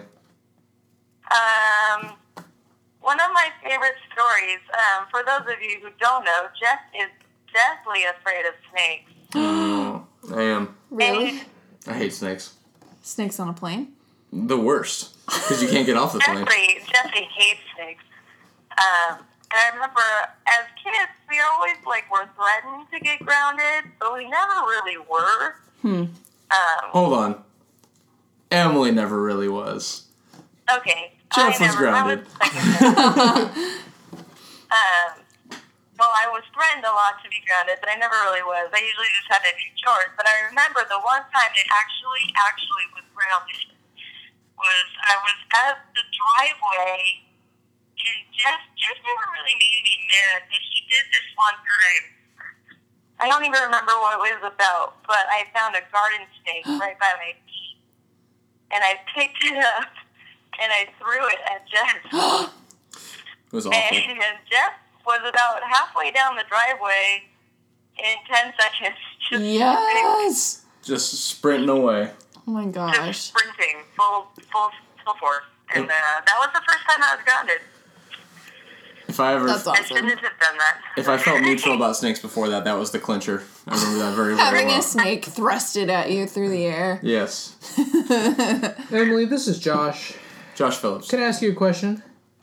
Um, one of my favorite stories, um, for those of you who don't know, Jeff is deathly afraid of snakes. Oh, I am. Really? I hate snakes. Snakes on a plane? The worst. Because you can't get off the plane. Jeffrey, Jeffrey hates snakes. Um, and I remember as kids, we always like were threatened to get grounded, but we never really were. Hmm. Um, Hold on. Emily never really was. Okay. Jeff I was never, grounded. I was um, well, I was threatened a lot to be grounded, but I never really was. I usually just had to do chores. But I remember the one time it actually, actually was grounded was I was at the driveway, and Jess, Jess never really made me mad, but she did this one time. I don't even remember what it was about, but I found a garden snake right by my feet, and I picked it up, and I threw it at Jess. It was awful. And, and Jeff was about halfway down the driveway in ten seconds. Just Yes! Just sprinting away. Oh my Just gosh. sprinting, full, full, full force. And uh, that was the first time I was grounded. If I ever, That's I awesome. shouldn't have done that. if I felt neutral about snakes before that, that was the clincher. I remember that very, very Having well. a snake thrusted at you through the air. Yes. Emily, this is Josh. Josh Phillips. Can I ask you a question?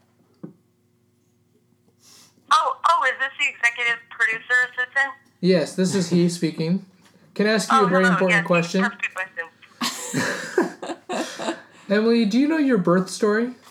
Oh, oh, is this the executive producer assistant? Yes, this is he speaking. Can I ask you Oh, a very hello. important Yes, question? That's a good question. Emily, do you know your birth story? Do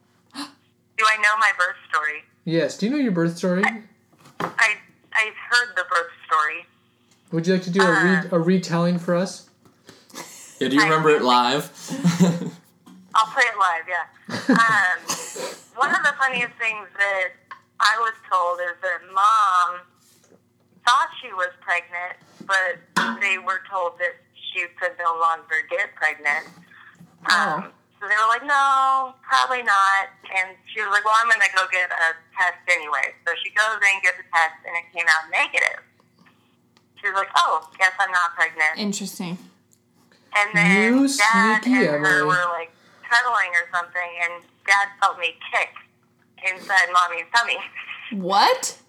I know my birth story? Yes. Do you know your birth story? I, I've heard the birth story. Would you like to do a, re- Uh. a retelling for us? Yeah, do you remember it live? I'll play it live, yeah. Um, one of the funniest things that I was told is that Mom thought she was pregnant, but they were told that she could no longer get pregnant. Um, Oh. So they were like, no, probably not. And she was like, well, I'm going to go get a test anyway. So she goes in, gets a test, and it came out negative. She was like, oh, guess I'm not pregnant. Interesting. And then You Dad sneaky and her Emily. were like cuddling or something, and Dad felt me kick inside Mommy's tummy. What?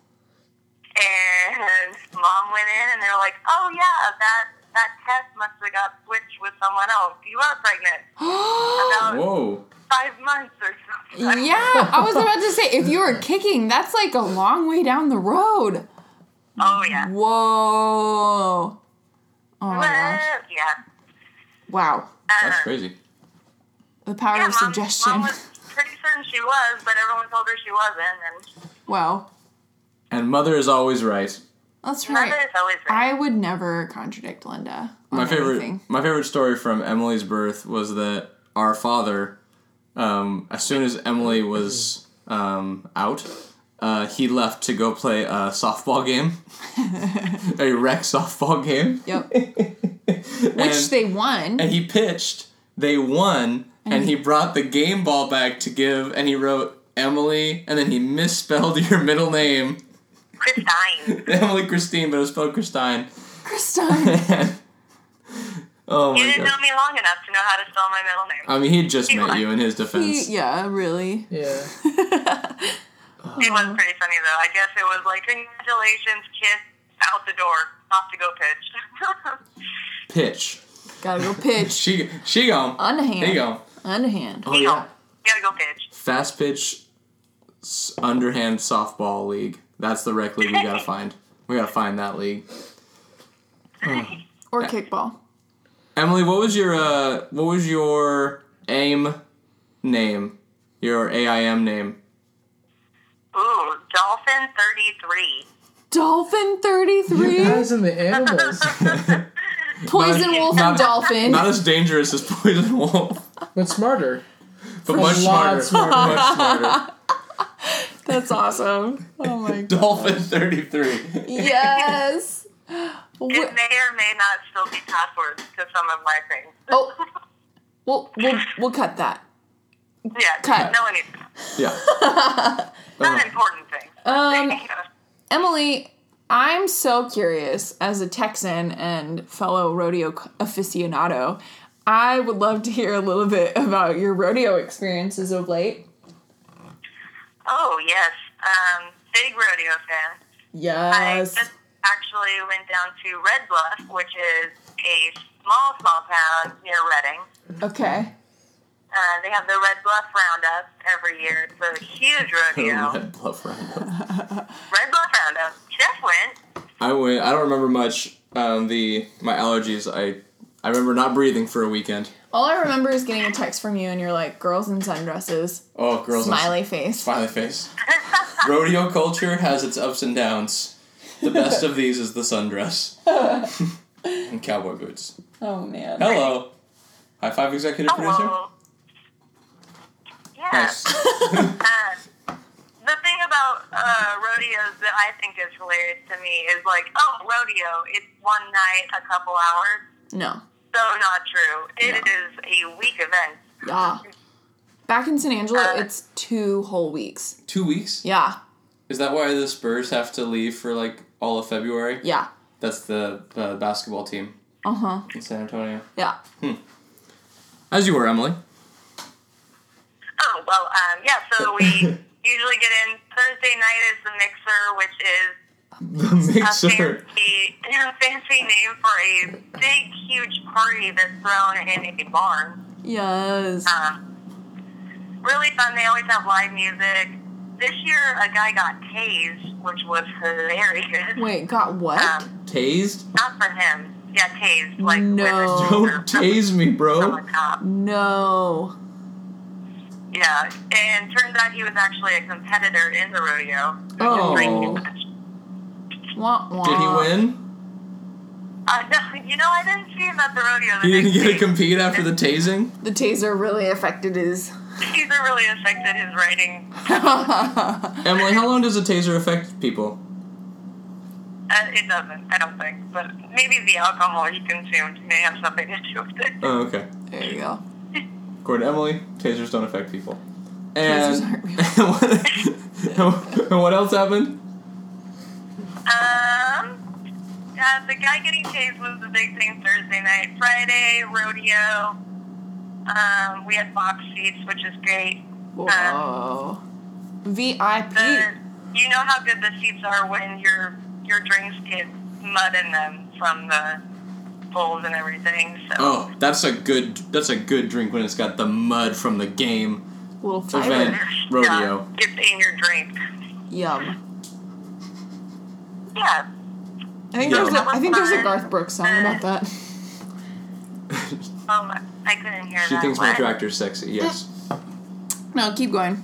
And Mom went in, and they were like, oh, yeah, that, that test must have got switched with someone else. You are pregnant. About Whoa. five months or something. Yeah, I was about to say, if you were kicking, that's like a long way down the road. Oh, yeah. Whoa. Oh my Well, gosh. yeah. Wow. That's Uh, crazy. The power yeah, of Mom, suggestion. Mom was pretty certain she was, but everyone told her she wasn't. And Wow. And mother is always right. That's Mother right. is always right. I would never contradict Linda. on My favorite, anything. my favorite story from Emily's birth was that our father, um, as soon as Emily was um, out, uh, he left to go play a softball game, a rec softball game. Yep. and, Which they won. and he pitched. They won, and he brought the game ball back to give, and he wrote Emily, and then he misspelled your middle name, Christine. Emily Christine, but it was spelled Christine. Christine. Oh You my didn't god. know me long enough to know how to spell my middle name. I mean, he just He met lied. you in his He, defense. yeah, really. Yeah. It was pretty funny, though. I guess it was like, congratulations, kid, out the door, off to go pitch. Pitch. Gotta go pitch. She she gone. Underhand. There you go. Underhand. Oh yeah. You gotta go pitch. Fast pitch, s- underhand softball league. That's the rec league we gotta find. We gotta find that league. Or kickball. Emily, what was your uh what was your AIM name? Your A I M name? Ooh, Dolphin thirty-three. Dolphin thirty-three. Guys and the animals. Poison Not- wolf not- and dolphin. Not as dangerous as Poison Wolf, But smarter. but A much lot smarter. smarter. Much smarter. That's awesome. Oh my god. Dolphin thirty-three. Yes. It Wh- may or may not still be passwords to some of my things. Oh. We'll, we'll, we'll cut that. Yeah, Cut. no one needs to know. Yeah. Not an important thing. Um, Emily, I'm so curious as a Texan and fellow rodeo aficionado. I would love to hear a little bit about your rodeo experiences of late. Oh, yes. Um, big rodeo fan. I Yes. just actually went down to Red Bluff, which is a small, small town near Reading. Okay. Uh, they have the Red Bluff Roundup every year. It's a huge rodeo. Red Bluff Roundup. Red Bluff Roundup. Jeff went. I went. I don't remember much. Um, the my allergies. I I remember not breathing for a weekend. All I remember is getting a text from you and you're like, girls in sundresses. Oh, girls. Smiley in, face. Smiley face. Rodeo culture has its ups and downs. The best of these is the sundress and cowboy boots. Oh man. Hello. High five, executive Hello. producer. Yeah. Nice. uh, the thing about uh, rodeos that I think is hilarious to me is like, oh, rodeo, it's one night, a couple hours. No. So not true. It No. is a week event. Yeah. Back in San Angelo, Uh, it's two whole weeks. Two weeks? Yeah. Is that why the Spurs have to leave for like all of February? Yeah. That's the uh, basketball team Uh-huh. in San Antonio. Yeah. As you were, Emily. Oh, well, um, yeah, so we usually get in. Thursday night is the mixer, which is The a mixer. fancy, a fancy name for a big, huge party that's thrown in a barn. Yes. Um, really fun. They always have live music. This year, a guy got tased, which was hilarious. Wait, got what? Um, Tased? not for him. Yeah, tased. Like, No. with a Don't tase me, from bro. a cop. No. Yeah, and turns out he was actually a competitor in the rodeo. Oh. Drinking. Wah, wah. Did he win? Uh, no, you know, I didn't see him at the rodeo. The He didn't next get to day. compete after the tasing? The taser really affected his... Taser really affected his writing. Emily, how long does a taser affect people? Uh, it doesn't, I don't think. But maybe the alcohol he consumed may have something to do with it. Oh, okay. There you go. According to Emily, tasers don't affect people. Tasers And, aren't real. what, and what else happened? Um, uh, the guy getting tased was the big thing Thursday night. Friday, rodeo. Um, we had box seats, which is great. Whoa. V I P. The, you know how good the seats are when your your drinks get mud in them from the bowls and everything. So. Oh, that's a good that's a good drink when it's got the mud from the game. Little Event. fiber. Rodeo. Yeah, gets in your drink. Yum. Yeah. I think Yum. there's a, I think there's a Fun. Garth Brooks song about that. Um, I couldn't hear She that. thinks my What? tractor's sexy, yes. No, keep going.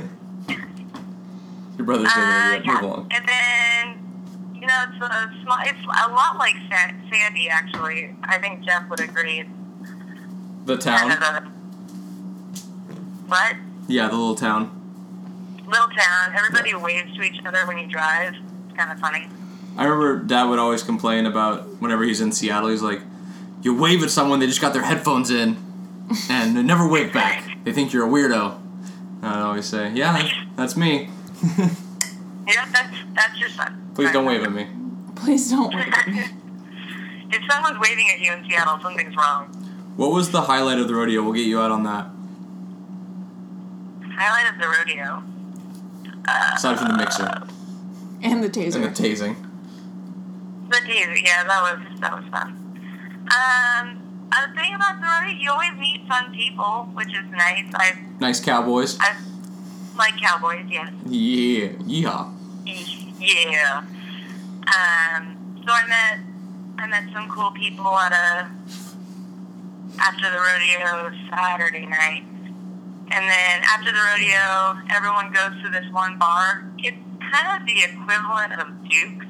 Your brother's doing Uh, it. yeah. Move along. And then, you know, it's a small. It's a lot like Sa- Sandy, actually. I think Jeff would agree. The Kind of town? a, what? Yeah, the little town. Little town. Everybody waves to each other when you drive. It's kind of funny. I remember Dad would always complain about whenever he's in Seattle, he's like, you wave at someone, they just got their headphones in, and they never wave back. They think you're a weirdo. And I'd always say, yeah, that's me. Yeah, that's that's your son. Please don't wave at me. Please don't wave at me. If someone's waving at you in Seattle, something's wrong. What was the highlight of the rodeo? We'll get you out on that. Highlight of the rodeo. Uh, Aside from the mixer And the and the taser. tasing. The taser, yeah, that was that was fun. Um, the thing about the rodeo, you always meet fun people, which is nice. I Nice cowboys. I like cowboys, yes. Yeah. Yeehaw. Yeah. Um, so I met I met some cool people at a after the rodeo Saturday night. And then after the rodeo, everyone goes to this one bar. It's kind of the equivalent of Duke's.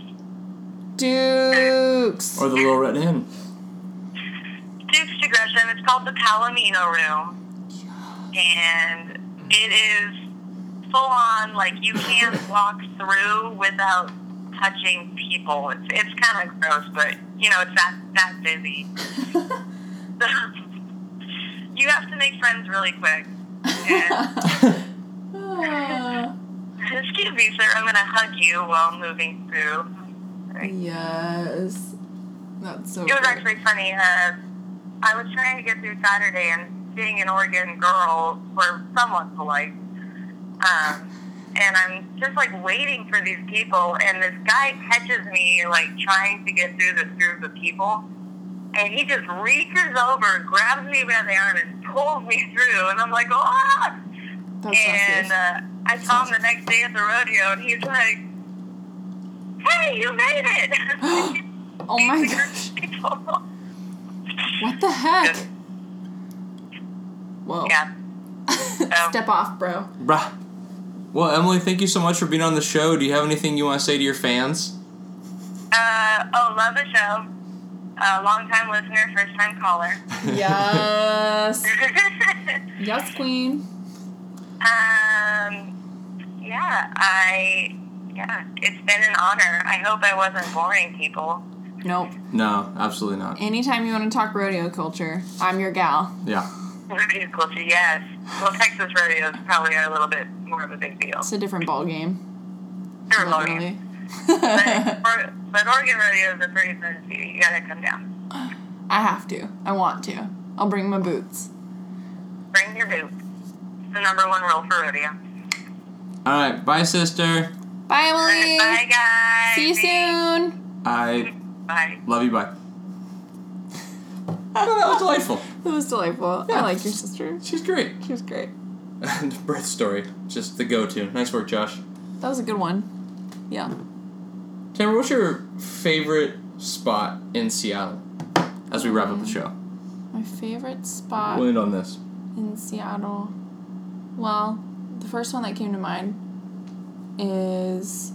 Dukes. Or the Little Red Hen. Duke's to Gresham. It's called the Palomino Room. And it is full on, like, you can't walk through without touching people. It's, it's kind of gross, but, you know, it's that, that busy. You have to make friends really quick. And, Ah, excuse me, sir, I'm going to hug you while moving through. yes. That's so It was cool. actually funny. Uh, I was trying to get through Saturday, and being an Oregon girl, we're somewhat polite. Um, and I'm just like waiting for these people, and this guy catches me like trying to get through this group of people, and he just reaches over, grabs me by the arm, and pulls me through, and I'm like, ah! That's And uh, I saw him the next day at the rodeo, and he's like, "Hey, you made it!" Oh my gosh. What the heck? Whoa. Yeah. Step off, bro. Bruh. Well, Emily, thank you so much for being on the show. Do you have anything you want to say to your fans? Uh, oh, love the show. Uh, long time listener, first time caller. Yes. Yes, queen. Um, yeah, I, yeah, it's been an honor. I hope I wasn't boring people. Nope. No, absolutely not. Anytime you want to talk rodeo culture, I'm your gal. Yeah. Rodeo culture, yes. Well, Texas rodeos probably are a little bit more of a big deal. It's a different ball game. Sure, Literally. but, or, but Oregon rodeos are pretty fun too. You gotta come down. I have to. I want to. I'll bring my boots. Bring your boots. It's the number one rule for rodeo. All right. Bye, sister. Bye, Emily. Bye, guys. See you soon. I Bye. love you. Bye. Oh, that was delightful. It was delightful. Yeah. I like your sister. She's great. She was great. And birth story, just the go-to. Nice work, Josh. That was a good one. Yeah. Cameron, what's your favorite spot in Seattle? As we wrap up the show. My favorite spot We'll end on this. in Seattle. Well, the first one that came to mind is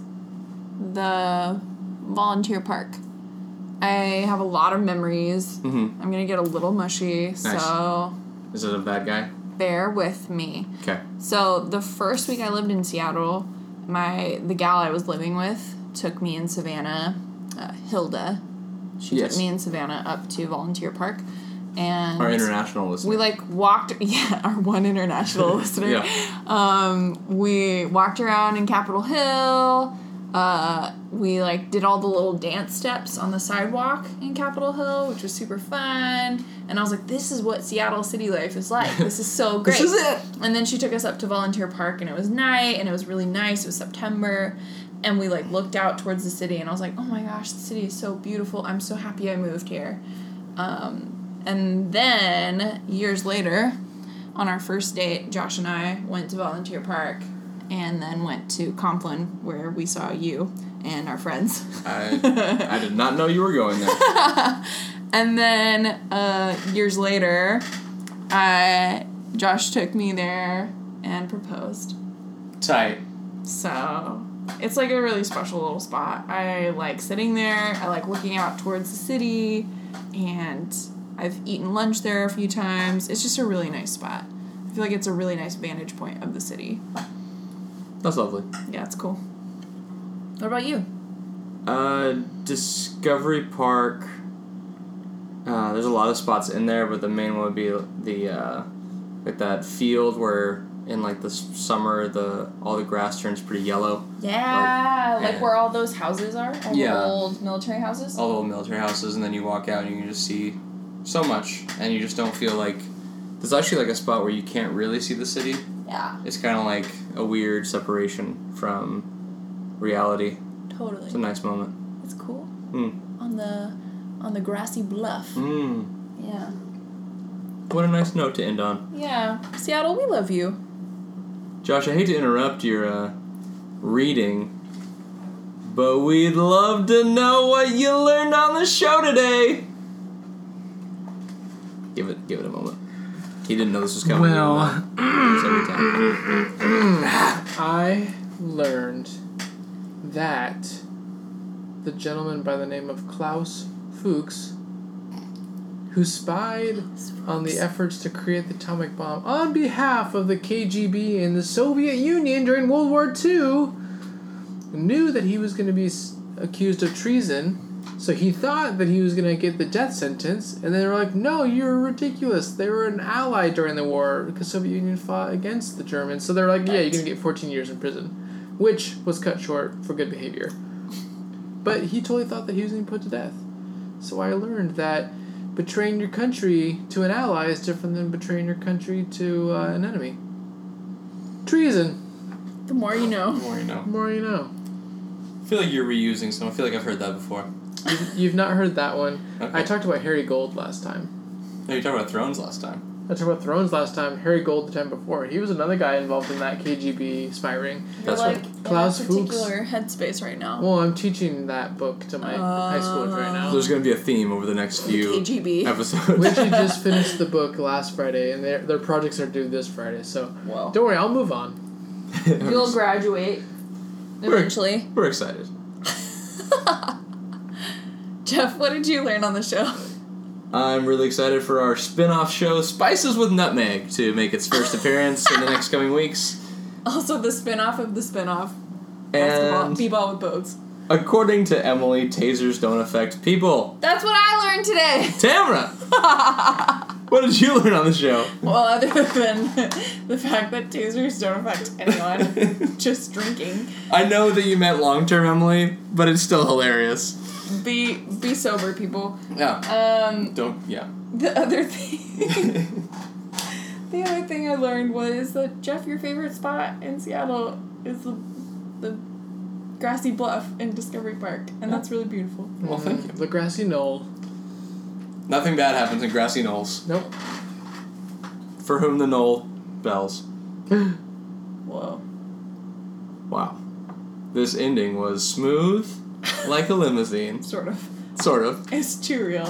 the volunteer park. I have a lot of memories. Mm-hmm. I'm gonna get a little mushy, so Is it a bad guy? bear with me. Okay. So the first week I lived in Seattle, my the gal I was living with took me and Savannah, uh, Hilda. She Yes. took me and Savannah up to Volunteer Park, and Our international listener. we like walked. Yeah, our one international listener. Yeah. Um, we walked around in Capitol Hill. Uh, we like did all the little dance steps on the sidewalk in Capitol Hill, which was super fun. And I was like, "This is what Seattle city life is like. This is so great." This is it. And then she took us up to Volunteer Park, and it was night, and it was really nice. It was September, and we like looked out towards the city, and I was like, "Oh my gosh, the city is so beautiful. I'm so happy I moved here." Um, and then years later, on our first date, Josh and I went to Volunteer Park, and then went to Compline, where we saw you and our friends. I, I did not know you were going there. And then uh, years later, I Josh took me there and proposed. Tight. So it's like a really special little spot. I like sitting there. I like looking out towards the city, and I've eaten lunch there a few times. It's just a really nice spot. I feel like it's a really nice vantage point of the city. That's lovely. Yeah, it's cool. What about you? Uh, Discovery Park. Uh, there's a lot of spots in there, but the main one would be the uh, like that field where in like the s- summer the all the grass turns pretty yellow. Yeah, Like- like, yeah. where all those houses are. All Yeah. the old military houses. All the old military houses, and then you walk out and you can just see so much, and you just don't feel like there's actually like a spot where you can't really see the city. Yeah, It's kind of like a weird separation from reality. totally. It's a nice moment. It's cool. Hmm. On the on the grassy bluff. Mm. Yeah. What a nice note to end on. Yeah. Seattle, we love you. Josh, I hate to interrupt your uh, reading, but we'd love to know what you learned on the show today. Give it, give it a moment. He didn't know this was coming. Well, every time. I learned that the gentleman by the name of Klaus Fuchs, who spied on the efforts to create the atomic bomb on behalf of the K G B in the Soviet Union during World War Two, knew that he was going to be s- accused of treason, so he thought that he was going to get the death sentence, and they were like, no, you're ridiculous. They were an ally during the war because the Soviet Union fought against the Germans, so they're like, yeah, you're going to get fourteen years in prison, which was cut short for good behavior. But he totally thought that he was going to be put to death. So I learned that betraying your country to an ally is different than betraying your country to uh, an enemy. Treason. The more you know. The more you know. The more you know. I feel like you're reusing some. I feel like I've heard that before. You've, you've not heard that one. Okay. I talked about Harry Gold last time. No, you talked about Thrones last time. I talked about Thrones last time. Harry Gold the time before. He was another guy involved in that K G B spy ring. You're That's like right. in Klaus a Fuchs. particular headspace right now. Well, I'm teaching that book to my Uh, high schoolers right now. There's going to be a theme over the next few K G B. episodes. Richie just finished the book last Friday, and their their projects are due this Friday. So Well, don't worry, I'll move on. you'll graduate We're- eventually. We're excited. Jeff, what did you learn on the show? I'm really excited for our spin-off show, Spices with Nutmeg, to make its first appearance in the next coming weeks. Also, the spin-off of the spin-off. Basketball, And B-ball with boats. according to Emily, tasers don't affect people. That's what I learned today. Tamara! What did you learn on the show? Well, other than the fact that tasers don't affect anyone, just drinking. I know that you meant long-term, Emily, but it's still hilarious. Be be sober, people. Yeah. Um, Don't, yeah. the other thing, the other thing I learned was that Jeff, your favorite spot in Seattle is the the grassy bluff in Discovery Park, and that's really beautiful. Well, thank you. The grassy knoll. Nothing bad happens in grassy knolls. Nope. For whom the knoll bells. Whoa. Wow. This ending was smooth like a limousine. Sort of. Sort of. It's too real.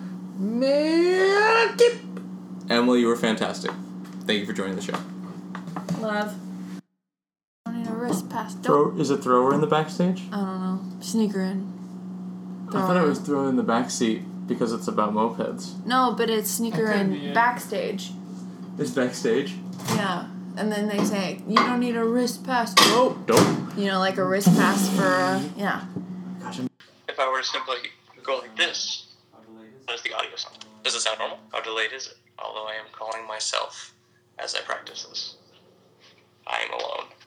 Man, Emily, you were fantastic. Thank you for joining the show. Love. I need a wrist pass. Don't. Throw, is it thrower in the backstage? I don't know. Sneaker in. I thought it was thrower in the backseat because it's about mopeds. No, but it's sneaker That could in be it. backstage. It's backstage? Yeah. And then they say, you don't need a wrist pass. Oh, don't. You know, like a wrist pass for, uh, yeah. Gosh, I'm... If I were to simply go like this, how does the audio sound? Does it sound normal? How delayed is it? Although I am calling myself as I practice this. I am alone.